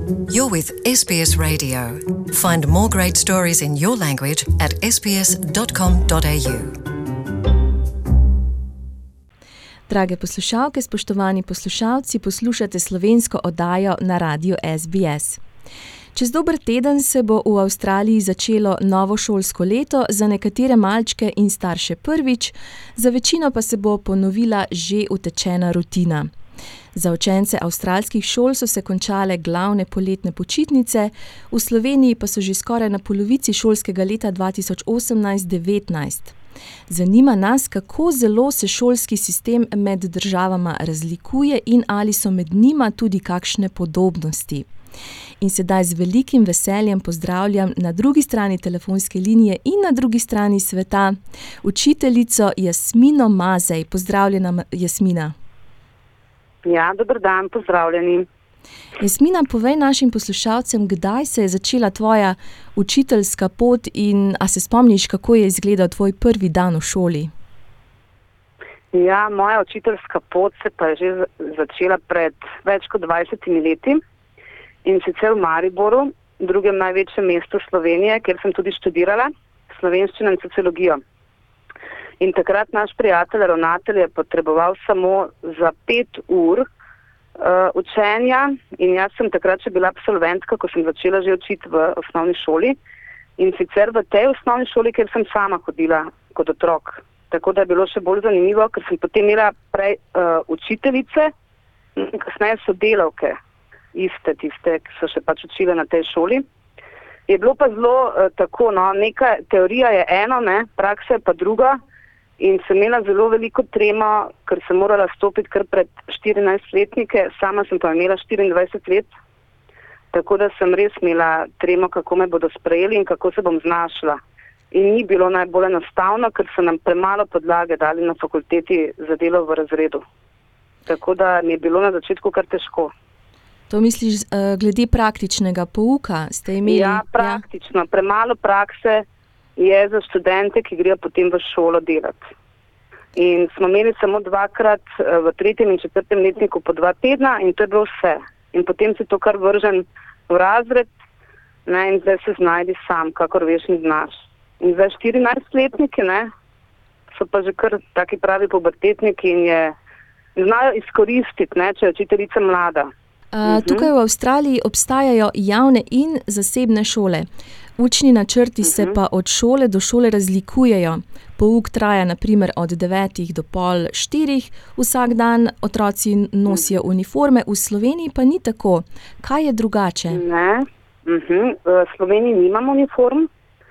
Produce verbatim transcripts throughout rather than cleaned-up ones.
You're with S B S Radio. Find more great stories in your language at s b s dot com dot a u. Drage poslušalke, spoštovani poslušalci, poslušate slovensko oddajo na radiu S B S. Čez dober teden se bo v Avstraliji začelo novo šolsko leto, za nekatere malčke in starše prvič, za večino pa se bo ponovila že utečena rutina. Za učence avstralskih šol so se končale glavne poletne počitnice, v Sloveniji pa so že skoraj na polovici šolskega leta dva tisoč osemnajst devetnajst. Zanima nas, kako zelo se šolski sistem med državama razlikuje in ali so med njima tudi kakšne podobnosti. In sedaj z velikim veseljem pozdravljam na drugi strani telefonske linije in na drugi strani sveta učiteljico Jasmino Mazej. Pozdravljena, Jasmina. Ja, dober dan, pozdravljeni. Jasmina, povej našim poslušalcem, kdaj se je začela tvoja učiteljska pot in a se spomniš, kako je izgledal tvoj prvi dan v šoli? Ja, moja učiteljska pot se pa je že začela pred več kot dvajsetimi leti in sicer v Mariboru, drugem največjem mestu Slovenije, kjer sem tudi študirala slovenščino in sociologijo. In takrat naš prijatelj, ravnatelj, je potreboval samo za pet ur uh, učenja in jaz sem takrat še bila absolventka, ko sem začela že učiti v osnovni šoli in sicer v tej osnovni šoli, kjer sem sama hodila kot otrok. Tako da je bilo še bolj zanimivo, ker sem potem imela prej uh, učiteljice in kasneje sodelavke, iste tiste, ki so še pač učile na tej šoli. Je bilo pa zelo uh, tako, no, neka teorija je eno, ne, praksa je pa druga. In sem imela zelo veliko tremo, ker sem morala stopiti kar pred štirinajstletnike, sama sem pa imela štiriindvajset let, tako da sem res imela tremo, kako me bodo sprejeli in kako se bom znašla. In ni bilo najbolj enostavno, ker so nam premalo podlage dali na fakulteti za delo v razredu. Tako da mi je bilo na začetku kar težko. To misliš uh, glede praktičnega pouka? Ste imeli? Ja, praktično. Ja? Premalo prakse je za študente, ki grejo potem v šolo delati. In smo imeli samo dvakrat v tretjem in četrtem letniku po dva tedna in to je bilo vse. In potem se to kar vržen v razred, ne, in zdaj se znajdi sam, kakor veš in znaš. In zdaj štirinajstletniki, ne, so pa že kar taki pravi pubertetniki in je, znajo izkoristiti, ne, če je učiteljica mlada. Uh, tukaj v Avstraliji obstajajo javne in zasebne šole. Učni načrti se pa od šole do šole razlikujejo. Pouk traja na primer od devetih do pol štirih, vsak dan otroci nosijo uniforme, v Sloveniji pa ni tako. Kaj je drugače? Ne, uh-huh. v Sloveniji nimamo uniform.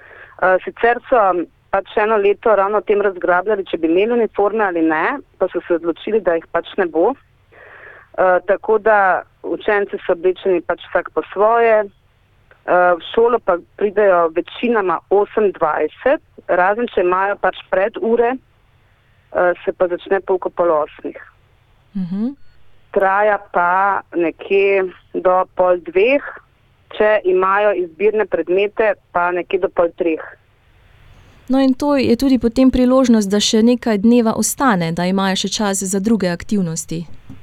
Sicer so pač eno leto ravno o tem razgrabljali, če bi imeli uniforme ali ne, pa so se odločili, da jih pač ne bo. Uh, tako da učenci so oblečeni pač vsak po svoje. Uh, v šolo pa pridejo večinoma osem dvajset, razen če imajo pač pred ure, uh, se pa začne pouk ob pol osmih. Uh-huh. Traja pa nekje do pol dveh, če imajo izbirne predmete, pa nekje do pol treh. No in to je tudi potem priložnost, da še nekaj dneva ostane, da imajo še čas za druge aktivnosti.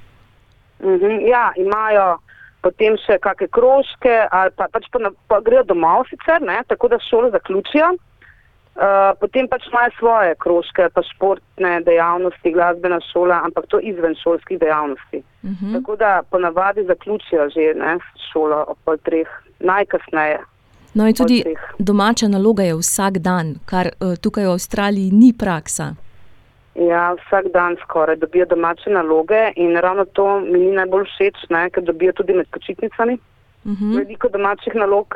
Uh-huh. Ja, imajo potem še kakšne krožke, ali pa, pač pa, pa grejo domov sicer, ne, tako da šolo zaključijo. Uh, potem pač imajo svoje krožke, pa športne dejavnosti, glasbena šola, ampak to izven šolskih dejavnosti. Uh-huh. Tako da ponavadi zaključijo že, ne, šolo ob pol treh, najkasneje. No in tudi domača naloga je vsak dan, kar uh, tukaj v Avstraliji ni praksa. Ja, vsak dan skoraj dobijo domače naloge in ravno to mi ni najbolj všeč, ne, ker dobijo tudi med počitnicami uh-huh. veliko domačih nalog.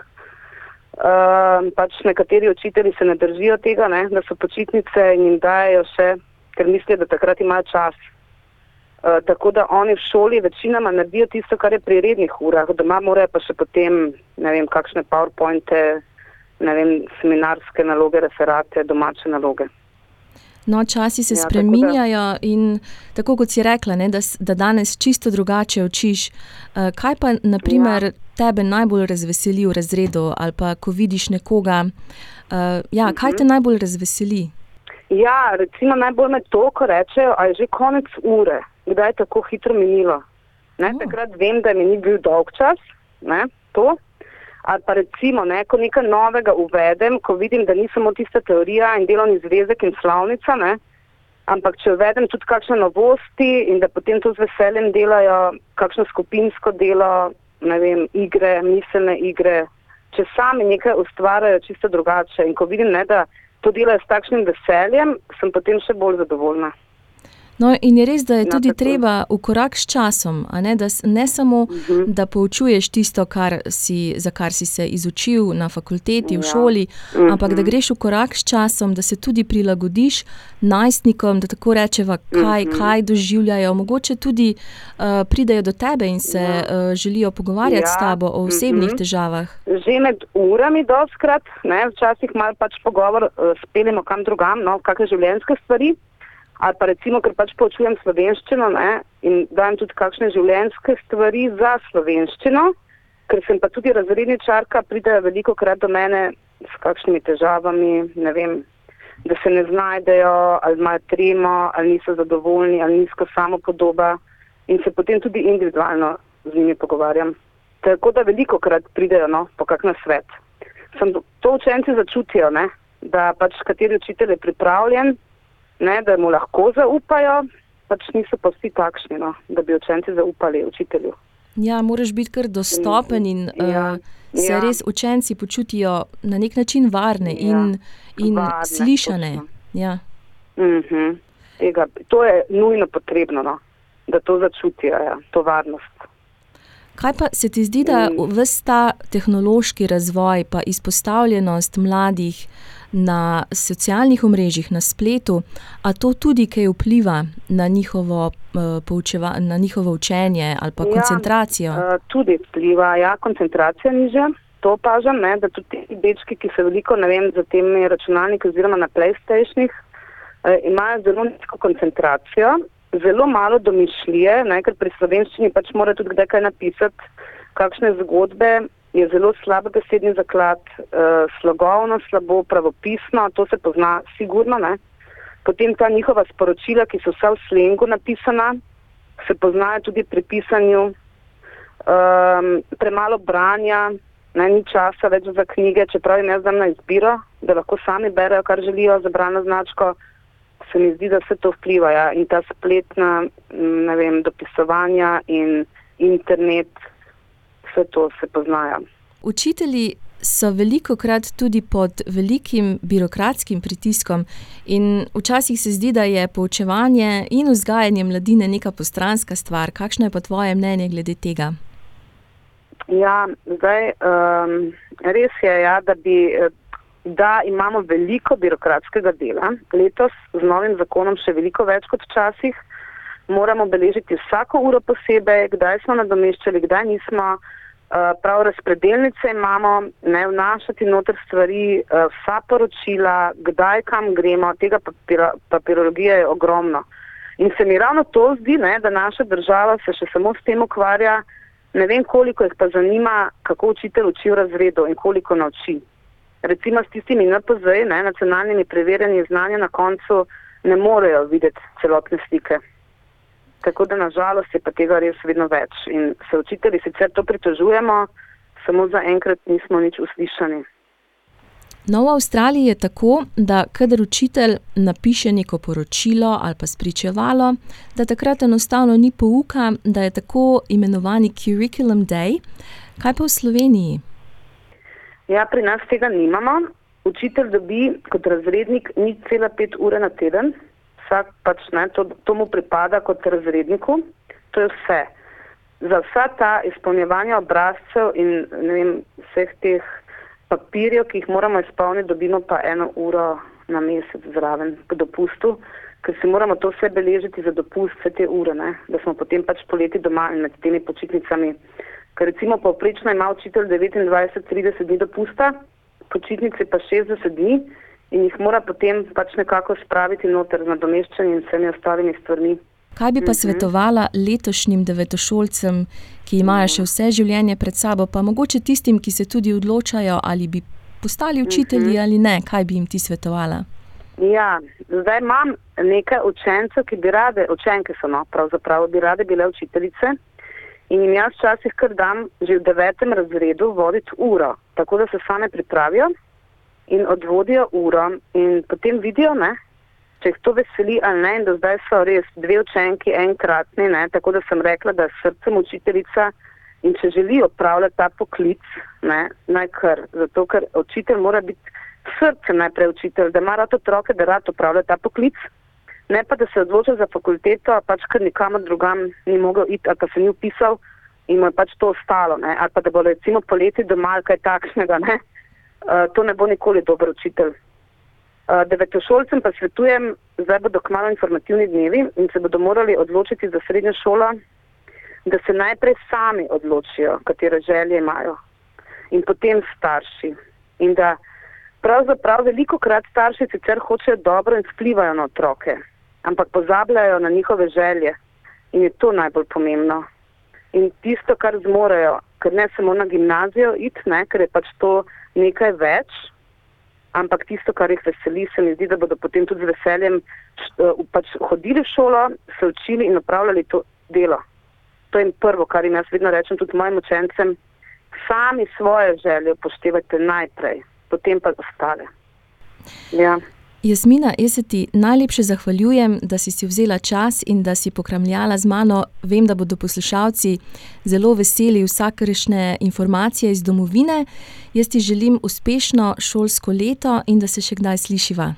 Uh, pač nekateri učitelji se ne držijo tega, ne, da so počitnice in jim dajejo še, ker mislijo, da takrat imajo čas. Uh, tako da oni v šoli večinoma naredijo tisto, kar je pri rednih urah. Doma morajo pa še potem, ne vem, kakšne powerpointe, ne vem, seminarske naloge, referate, domače naloge. No, časi se ja, spreminjajo tako da... in tako kot si rekla, ne, da, da danes čisto drugače učiš. Uh, kaj pa, na primer, ja. tebe najbolj razveseli v razredu ali pa, ko vidiš nekoga, uh, ja, kaj uh-huh. te najbolj razveseli? Ja, recimo najbolj me to, ko rečejo, a je že konec ure, kdaj je tako hitro minilo. Ne, oh. Takrat vem, da mi ni bil dolg čas, ne, to. Ali pa recimo, ne, ko nekaj novega uvedem, ko vidim, da ni samo tista teorija in delovni zvezek in slavnica, ne, ampak če uvedem tudi kakšne novosti in da potem to z veseljem delajo, kakšno skupinsko delo, ne vem, igre, miselne igre, če sami nekaj ustvarjajo čisto drugače in ko vidim, ne, da to delajo s takšnim veseljem, sem potem še bolj zadovoljna. No, in je res, da je tudi treba v korak s časom, a ne, da ne samo, uh-huh. da poučuješ tisto, kar si, za kar si se izučil na fakulteti, v šoli, uh-huh. ampak da greš v korak s časom, da se tudi prilagodiš najstnikom, da tako rečeva, kaj, uh-huh. kaj doživljajo, mogoče tudi uh, pridejo do tebe in se ja. uh, želijo pogovarjati ja. s tabo o osebnih uh-huh. težavah. Že med urami dostkrat, ne, včasih malo pač pogovor uh, speljemo kam drugam, no, kakšne življenjske stvari. Ali pa recimo, ker pač poučujem slovenščino, ne, in dajem tudi kakšne življenjske stvari za slovenščino, ker sem pa tudi razredničarka, pridejo veliko krat do mene s kakšnimi težavami, ne vem, da se ne znajdejo, ali imajo tremo, ali niso zadovoljni, ali nizko samopodoba in se potem tudi individualno z njimi pogovarjam. Tako da veliko krat pridejo, no, po kak nasvet. Sem to učenci začutijo, ne, da pač kateri učitelj je pripravljen, ne, da mu lahko zaupajo, pač niso pa vsi takšni, no, da bi učenci zaupali učitelju. Ja, moraš biti kar dostopen in ja, uh, se ja. res učenci počutijo na nek način varne ja, in, in varne, slišane. Ja. Uh-huh. Tega, to je nujno potrebno, no, da to začutijo, ja, to varnost. Kaj pa se ti zdi, da ves ta tehnološki razvoj pa izpostavljenost mladih na socialnih omrežjih, na spletu, a to tudi kaj vpliva na njihovo, uh, poučeva, na njihovo učenje ali pa ja, koncentracijo? Uh, tudi vpliva, ja, koncentracija nižja. To opažam, ne, da tudi ti dečki, ki se veliko, ne vem, za temi računalniki oziroma na PlayStationih, uh, imajo zelo nizko koncentracijo, zelo malo domišljije, ne, ker pri slovenščini pač mora tudi kdaj kaj napisati, kakšne zgodbe, je zelo slab besedni zaklad, uh, slogovno slabo, pravopisno, to se pozna sigurno, ne. Potem ta njihova sporočila, ki so vsa v slengu napisana, se poznajo tudi pri pisanju, um, premalo branja, ne, ni časa več za knjige, čeprav jim jaz dam na izbiro, da lahko sami berejo, kar želijo za bralno značko, se mi zdi, da vse to vpliva, ja, in ta spletna, ne vem, dopisovanja in internet, vse to se poznajo. Učitelji so velikokrat tudi pod velikim birokratskim pritiskom in včasih se zdi, da je poučevanje in vzgajanje mladine neka postranska stvar. Kakšno je pa tvoje mnenje glede tega? Ja, zdaj, um, res je, ja, da bi, da imamo veliko birokratskega dela. Letos z novim zakonom še veliko več kot včasih. Moramo beležiti vsako uro posebej, kdaj smo nadomeščali, kdaj nismo. Uh, prav razpredelnice imamo, ne vnašati noter stvari, uh, vsa poročila, kdaj kam gremo, tega papira, papirologije je ogromno. In se mi ravno to zdi, ne, da naša država se še samo s tem ukvarja, ne vem koliko jih pa zanima, kako učitelj uči v razredu in koliko nauči. Recimo s tistimi en pe ze-ji, ne, nacionalnimi preverjanji znanja na koncu ne morejo videti celotne slike. Tako da nažalost je pa tega res vedno več in se učitelji sicer to pritožujemo, samo za enkrat nismo nič uslišani. No, v Avstraliji je tako, da kadar učitelj napiše neko poročilo ali pa spričevalo, da takrat enostavno ni pouka, da je tako imenovani curriculum day. Kaj pa v Sloveniji? Ja, pri nas tega nimamo. Učitelj dobi kot razrednik nič cela pet ure na teden. Vsak pač, ne, to, to mu pripada kot razredniku, to je vse. Za vsa ta izpolnjevanja obrazcev in ne vem, vseh teh papirjev, ki jih moramo izpolniti, dobimo pa eno uro na mesec zraven po dopustu, ker si moramo to vse beležiti za dopust, vse te ure, ne, da smo potem pač poleti doma in med temi počitnicami. Ker recimo povprečno ima učitelj devetindvajset do trideset dni dopusta, počitnice pa šestdeset dni, in jih mora potem pač nekako spraviti noter z nadomeščanjem in vsemi ostalimi stvarmi. Kaj bi pa svetovala letošnjim devetošolcem, ki imajo še vse življenje pred sabo, pa mogoče tistim, ki se tudi odločajo, ali bi postali učitelji ali ne? Kaj bi jim ti svetovala? Ja, zdaj imam nekaj učencev, ki bi rade, učenke so, no, pravzaprav bi rade bile učiteljice In jim jaz včasih kar dam že v devetem razredu voditi uro, tako da se same pripravijo in odvodijo uro in potem vidijo, ne, če jih to veseli ali ne, in do zdaj so res dve učenki enkratni, ne, tako da sem rekla, da s srcem učiteljica in če želi opravljati ta poklic, ne, naj kar, zato ker učitelj mora biti srcem najprej učitelj, da ima rad otroke, da rad opravlja ta poklic, ne pa da se odloča za fakulteto, pač ker nikamor drugam ni mogel iti ali pa se ni upisal in mu je pač to ostalo, ne, ali pa da bo recimo poleti doma ali kaj takšnega, ne. Uh, to ne bo nikoli dober učitelj. Uh, devetošolcem pa svetujem, zdaj bodo kmalu informativni dnevi in se bodo morali odločiti za srednjo šolo, da se najprej sami odločijo, katere želje imajo in potem starši. In da pravzaprav veliko krat starši sicer hočejo dobro in vplivajo na otroke, ampak pozabljajo na njihove želje in je to najbolj pomembno. In tisto, kar zmorejo, ker ne samo na gimnazijo iti, ne, ker je pač to nekaj več, ampak tisto, kar jih veseli, se mi zdi, da bodo potem tudi z veseljem pač hodili v šolo, se učili in opravljali to delo. To je prvo, kar jim jaz vedno rečem tudi mojim učencem, sami svoje želje upoštevajte najprej, potem pa ostale. Ja. Jasmina, jaz se ti najlepše zahvaljujem, da si si vzela čas in da si pokramljala z mano. Vem, da bodo poslušalci zelo veseli vsakršne informacije iz domovine. Jaz ti želim uspešno šolsko leto in da se še kdaj slišiva.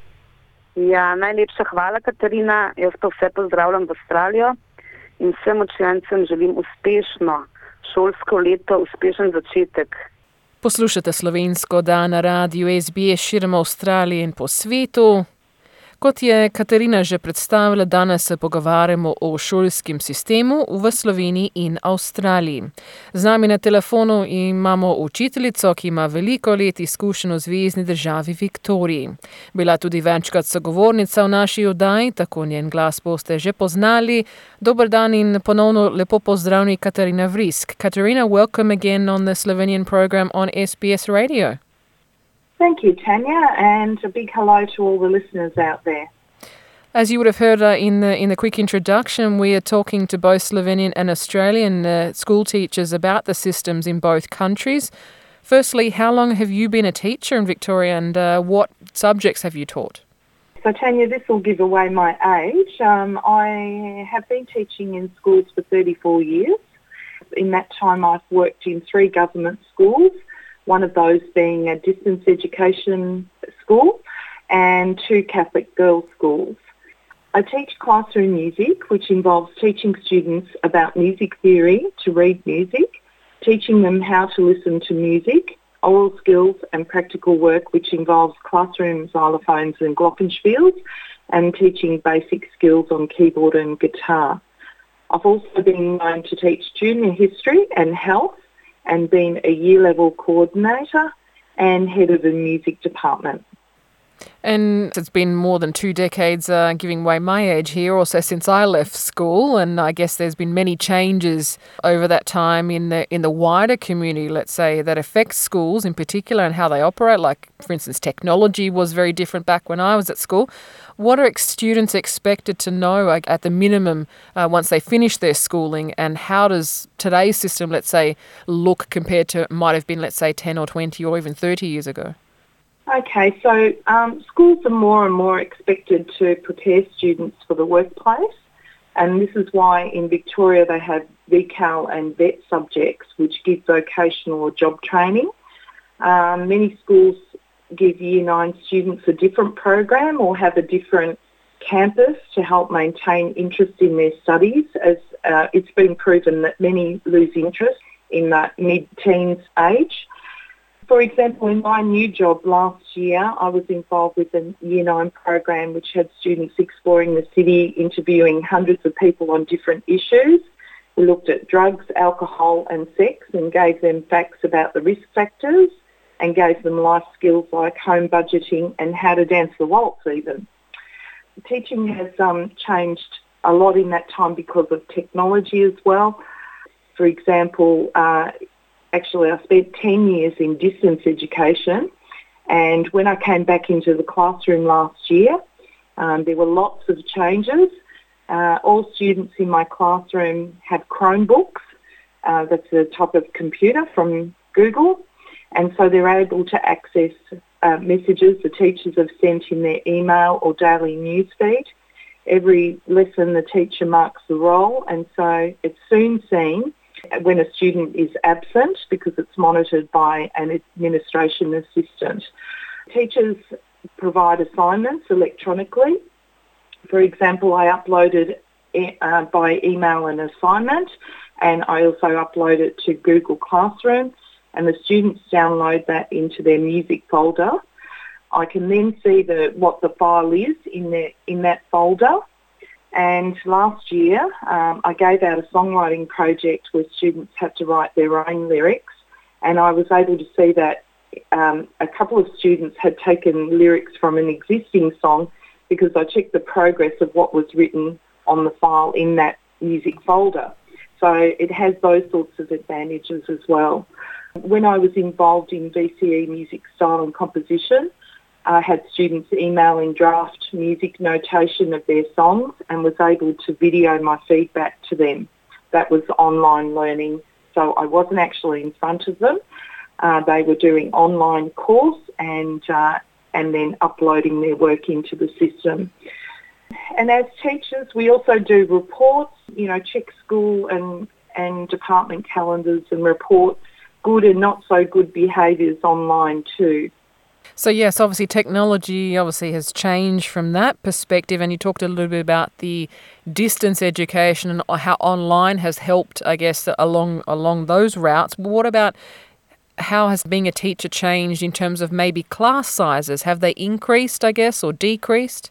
Ja, najlepša hvala, Katarina. Jaz pa vse pozdravljam v Avstralijo in vsem učencem želim uspešno šolsko leto, uspešen začetek. Poslušate slovensko oddajo na radiu S B S širom Avstralije in po svetu. Kot je Katarina že predstavila, danes se pogovarjamo o šolskem sistemu v Sloveniji in Avstraliji. Z nami na telefonu imamo učiteljico, ki ima veliko let izkušenj v zvezni državi Viktoriji. Bila tudi večkrat sogovornica v naši oddaji, tako njen glas boste že poznali. Dober dan in ponovno lepo pozdravljeni Katarina Vrisk. Katarina, welcome again on the Slovenian program on S B S Radio. Thank you, Tanya, and a big hello to all the listeners out there. As you would have heard uh, in the in the quick introduction, we are talking to both Slovenian and Australian uh, school teachers about the systems in both countries. Firstly, how long have you been a teacher in Victoria, and uh, what subjects have you taught? So, Tanya, this will give away my age. Um, I have been teaching in schools for thirty-four years. In that time, I've worked in three government schools, one of those being a distance education school and two Catholic girls' schools. I teach classroom music, which involves teaching students about music theory to read music, teaching them how to listen to music, oral skills and practical work, which involves classroom xylophones and glockenspiels, and teaching basic skills on keyboard and guitar. I've also been known to teach junior history and health, and been a year-level coordinator and head of the music department. And it's been more than two decades, uh, giving away my age here, also since I left school, and I guess there's been many changes over that time in the in the wider community, let's say, that affects schools in particular and how they operate. Like, for instance, technology was very different back when I was at school. What are students expected to know, like, at the minimum uh, once they finish their schooling, and how does today's system, let's say, look compared to might have been, let's say, ten or twenty or even thirty years ago? Okay, so um, schools are more and more expected to prepare students for the workplace, and this is why in Victoria they have V CAL and VET subjects, which give vocational or job training. Um, many schools give Year nine students a different program or have a different campus to help maintain interest in their studies, as uh, it's been proven that many lose interest in that mid-teens age. For example, in my new job last year, I was involved with a Year nine program which had students exploring the city, interviewing hundreds of people on different issues. We looked at drugs, alcohol and sex and gave them facts about the risk factors and gave them life skills like home budgeting and how to dance the waltz even. Teaching has um, changed a lot in that time because of technology as well. For example, uh, Actually, I spent ten years in distance education, and when I came back into the classroom last year, um, there were lots of changes. Uh, all students in my classroom have Chromebooks, Uh, that's a type of computer from Google. And so they're able to access uh, messages the teachers have sent in their email or daily newsfeed. Every lesson the teacher marks the role, and so it's soon seen when a student is absent because it's monitored by an administration assistant. Teachers provide assignments electronically. For example, I uploaded uh, by email an assignment, and I also upload it to Google Classroom, and the students download that into their music folder. I can then see the, what the file is in, their, in that folder. And last year, um, I gave out a songwriting project where students had to write their own lyrics, and I was able to see that um, a couple of students had taken lyrics from an existing song because I checked the progress of what was written on the file in that music folder. So it has those sorts of advantages as well. When I was involved in V C E music style and composition, I had students emailing draft music notation of their songs and was able to video my feedback to them. That was online learning, so I wasn't actually in front of them. Uh, they were doing online course and uh, and then uploading their work into the system. And as teachers, we also do reports, you know, check school and, and department calendars and report good and not so good behaviours online too. So yes, obviously technology obviously has changed from that perspective, and you talked a little bit about the distance education and how online has helped, I guess, along along those routes. But what about how has being a teacher changed in terms of maybe class sizes? Have they increased, I guess, or decreased?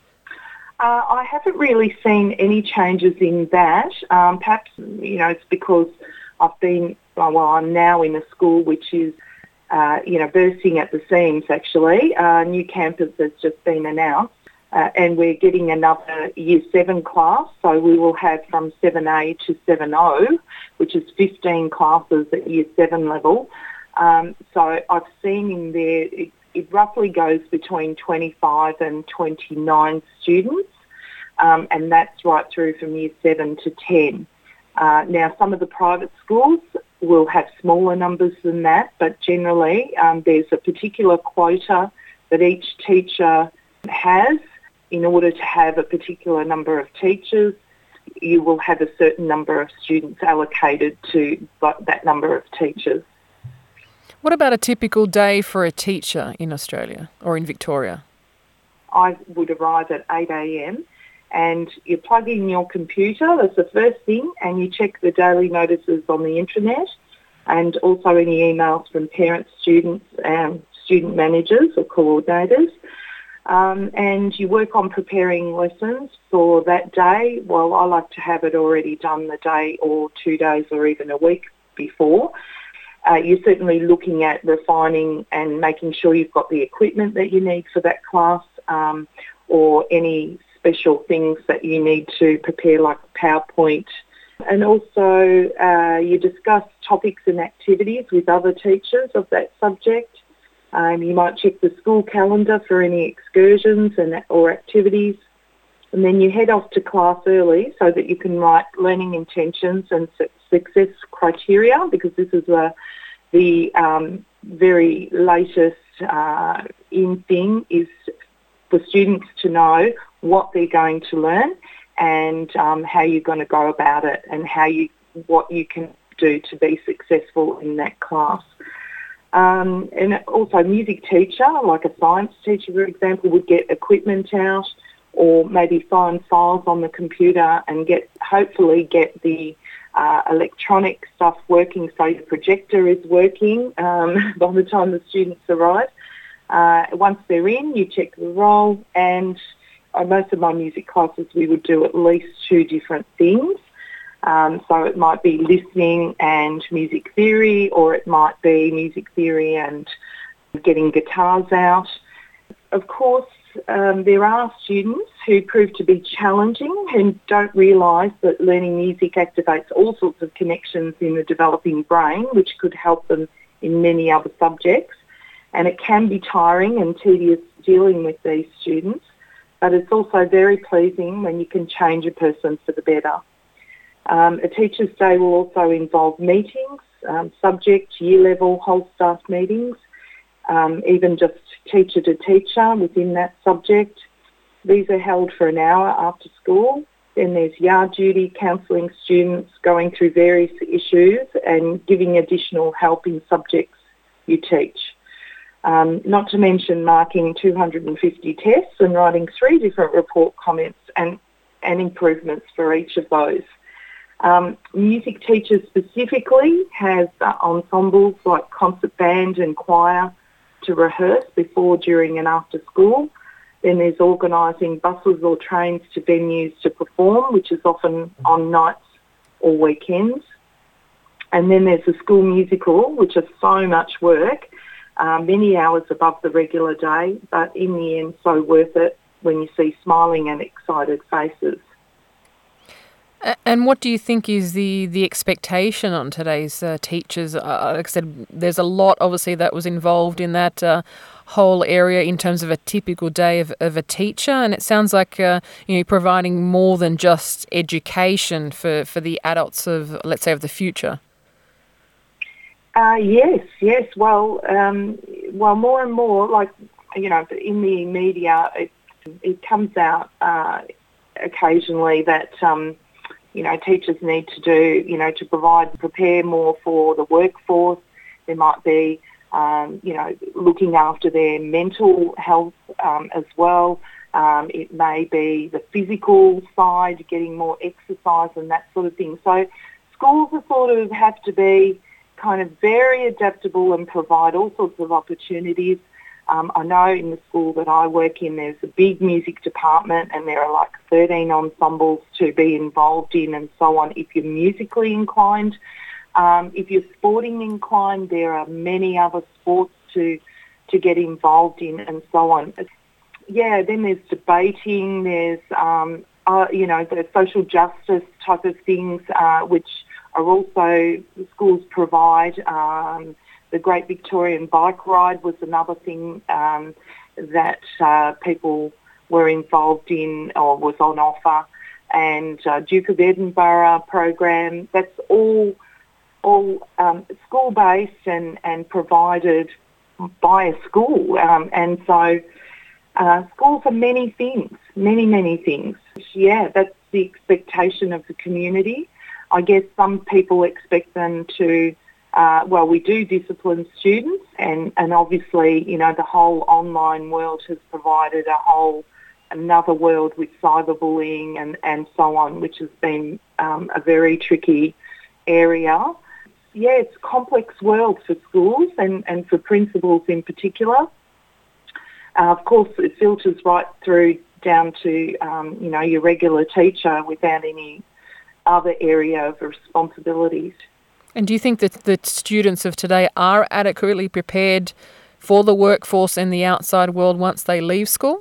Uh, I haven't really seen any changes in that. Um, perhaps, you know, it's because I've been, well, I'm now in a school which is, uh, you know, bursting at the seams, actually. A uh, new campus has just been announced, uh, and we're getting another year seven class, so we will have from seven A to seven O, which is fifteen classes at year seven level. Um, so I've seen in there, it, it roughly goes between twenty-five and twenty-nine students, um, and that's right through from year seven to ten. Uh, now, some of the private schools will have smaller numbers than that, but generally um, there's a particular quota that each teacher has. In order to have a particular number of teachers, you will have a certain number of students allocated to that number of teachers. What about a typical day for a teacher in Australia or in Victoria? I would arrive at eight a.m. and you plug in your computer, that's the first thing, and you check the daily notices on the intranet and also any emails from parents, students and student managers or coordinators. Um, and you work on preparing lessons for that day. Well, I like to have it already done the day or two days or even a week before. Uh, you're certainly looking at refining and making sure you've got the equipment that you need for that class, um, or any special things that you need to prepare, like PowerPoint. And also uh, you discuss topics and activities with other teachers of that subject. Um, you might check the school calendar for any excursions and or activities. And then you head off to class early so that you can write learning intentions and success criteria, because this is a, the um, very latest uh, in thing is for students to know what they're going to learn and um, how you're going to go about it and how you what you can do to be successful in that class. Um, and also music teacher, like a science teacher, for example, would get equipment out or maybe find files on the computer and get hopefully get the uh, electronic stuff working so your projector is working um, by the time the students arrive. Uh, once they're in, you check the roll, and uh, most of my music classes we would do at least two different things. Um, so it might be listening and music theory, or it might be music theory and getting guitars out. Of course, um, there are students who prove to be challenging and don't realise that learning music activates all sorts of connections in the developing brain, which could help them in many other subjects. And it can be tiring and tedious dealing with these students, but it's also very pleasing when you can change a person for the better. Um, a Teachers' Day will also involve meetings, um, subject, year level, whole staff meetings, um, even just teacher to teacher within that subject. These are held for an hour after school. Then there's yard duty, counselling students, going through various issues and giving additional help in subjects you teach. Um, not to mention marking two hundred fifty tests and writing three different report comments and, and improvements for each of those. Um, music teachers specifically have uh, ensembles like concert band and choir to rehearse before, during and after school. Then there's organising buses or trains to venues to perform, which is often on nights or weekends. And then there's the school musical, which is so much work, uh, many hours above the regular day, but in the end so worth it when you see smiling and excited faces. And what do you think is the, the expectation on today's uh, teachers? Uh, like I said, there's a lot, obviously, that was involved in that uh, whole area in terms of a typical day of, of a teacher. And it sounds like uh, you know, providing more than just education for, for the adults of, let's say, of the future. Uh, yes, yes. Well, um, well, more and more, like, you know, in the media, it, it comes out uh, occasionally that... Um, you know, teachers need to do, you know, to provide, prepare more for the workforce. There might be, um, you know, looking after their mental health um, as well. Um, it may be the physical side, getting more exercise and that sort of thing. So schools are sort of have to be kind of very adaptable and provide all sorts of opportunities. Um, I know in the school that I work in, there's a big music department and there are like thirteen ensembles to be involved in and so on if you're musically inclined. Um, if you're sporting inclined, there are many other sports to to get involved in and so on. Yeah, then there's debating, there's, um, uh, you know, the social justice type of things, uh, which are also the schools provide. Um, The Great Victorian Bike Ride was another thing um, that uh, people were involved in or was on offer, and uh, Duke of Edinburgh program. That's all all um, school-based and, and provided by a school. Um, and so uh, schools are many things, many, many things. Yeah, that's the expectation of the community. I guess some people expect them to Uh, well, we do discipline students and, and obviously, you know, the whole online world has provided a whole, another world with cyberbullying and, and so on, which has been um, a very tricky area. Yeah, it's a complex world for schools and, and for principals in particular. Uh, of course, it filters right through down to, um, you know, your regular teacher without any other area of responsibilities. And do you think that the students of today are adequately prepared for the workforce and the outside world once they leave school?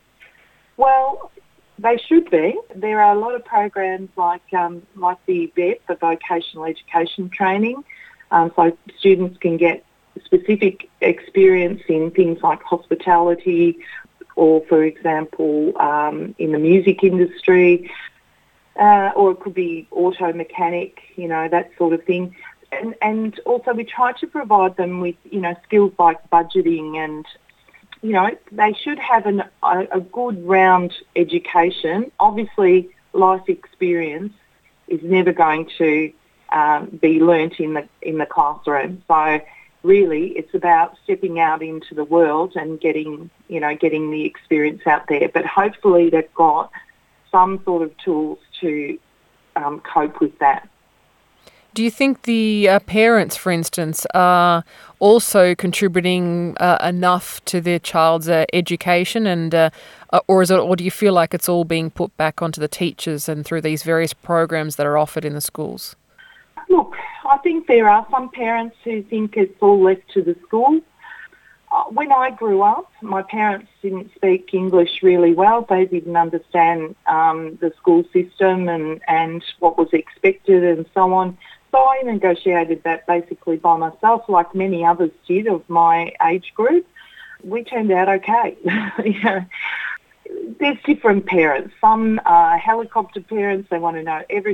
Well, they should be. There are a lot of programs like um, like the V E T, the Vocational Education Training, um, so students can get specific experience in things like hospitality or, for example, um, in the music industry. Uh, or it could be auto mechanic, you know, that sort of thing. And, and also we try to provide them with, you know, skills like budgeting and, you know, they should have an, a, a good round education. Obviously, life experience is never going to um, be learnt in the in the classroom. So really it's about stepping out into the world and getting, you know, getting the experience out there. But hopefully they've got some sort of tools to um, cope with that. Do you think the uh, parents, for instance, are also contributing uh, enough to their child's uh, education, and uh, or is it, or do you feel like it's all being put back onto the teachers and through these various programs that are offered in the schools? Look, I think there are some parents who think it's all left to the school. When I grew up, my parents didn't speak English really well. They didn't understand um, the school system and, and what was expected and so on. So I negotiated that basically by myself, like many others did of my age group. We turned out okay. You know, there's different parents. Some are helicopter parents. They want to know everything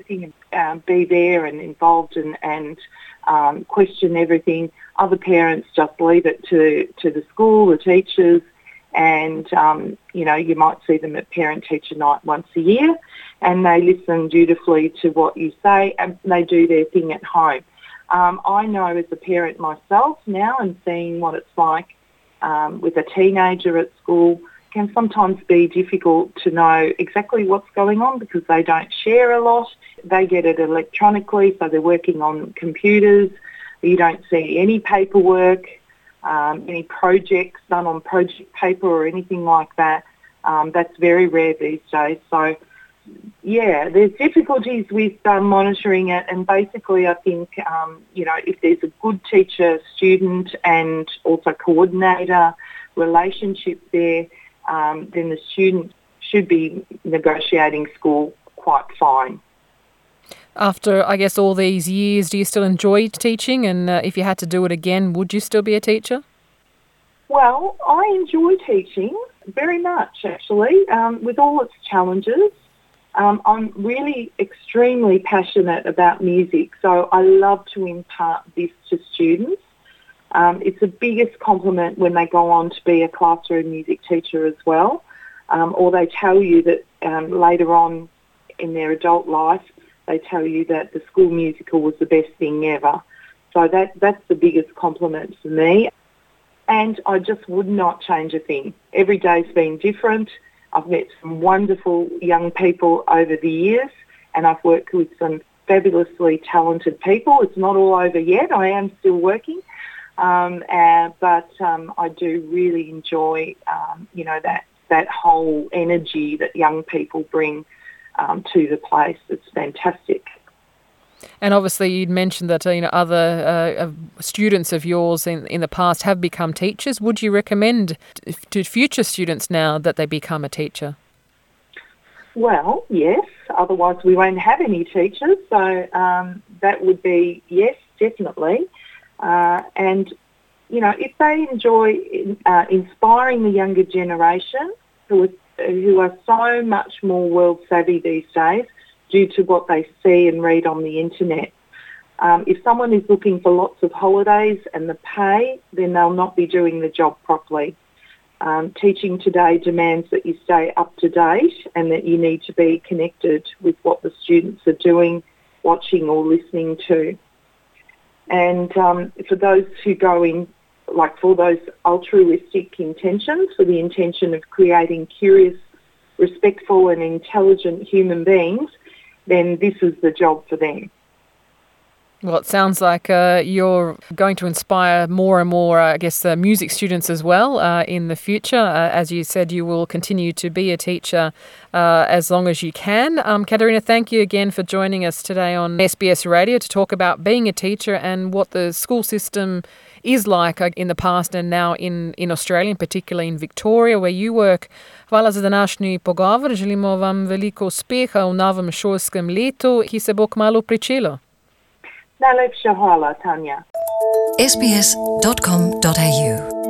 uh, be there and involved and, and um, question everything. Other parents just leave it to, to the school, the teachers, and, um, you know, you might see them at parent-teacher night once a year, and they listen dutifully to what you say, and they do their thing at home. Um, I know as a parent myself now, and seeing what it's like um, with a teenager at school, can sometimes be difficult to know exactly what's going on because they don't share a lot. They get it electronically, so they're working on computers. You don't see any paperwork, um, any projects done on project paper or anything like that. Um, that's very rare these days. So, yeah, there's difficulties with um, monitoring it, and basically I think, um, you know, if there's a good teacher-student and also coordinator relationship there, um, then the student should be negotiating school quite fine. After, I guess, all these years, do you still enjoy teaching? And uh, if you had to do it again, would you still be a teacher? Well, I enjoy teaching very much, actually, um, with all its challenges. Um, I'm really extremely passionate about music, so I love to impart this to students. Um, it's the biggest compliment when they go on to be a classroom music teacher as well, um, or they tell you that um, later on in their adult life, they tell you that the school musical was the best thing ever. So that that's the biggest compliment for me. And I just would not change a thing. Every day's been different. I've met some wonderful young people over the years, and I've worked with some fabulously talented people. It's not all over yet. I am still working. Um, uh, but um, I do really enjoy, um, you know, that, that whole energy that young people bring um, to the place. It's fantastic. And obviously you'd mentioned that uh, you know other uh, uh, students of yours in, in the past have become teachers. Would you recommend t- to future students now that they become a teacher? Well, yes. Otherwise we won't have any teachers. So um, that would be yes, definitely. Uh, and, you know, if they enjoy uh, inspiring the younger generation who are, who are so much more world savvy these days, due to what they see and read on the internet. Um, if someone is looking for lots of holidays and the pay, then they'll not be doing the job properly. Um, teaching today demands that you stay up to date and that you need to be connected with what the students are doing, watching or listening to. And um, for those who go in, like for those altruistic intentions, for the intention of creating curious, respectful and intelligent human beings, then this is the job for them. Well, it sounds like uh, you're going to inspire more and more, uh, I guess, uh, music students as well uh, in the future. Uh, as you said, you will continue to be a teacher uh, as long as you can. Um, Katerina, thank you again for joining us today on S B S Radio to talk about being a teacher and what the school system is like in the past and now in, in Australia, particularly in Victoria, where you work. Hvala za današnji pogovor. Želimo vam veliko uspeha v novem šolskem letu, ki se bo kmalu pričelo. Najlepša hvala, Tanja. s b s dot com dot a u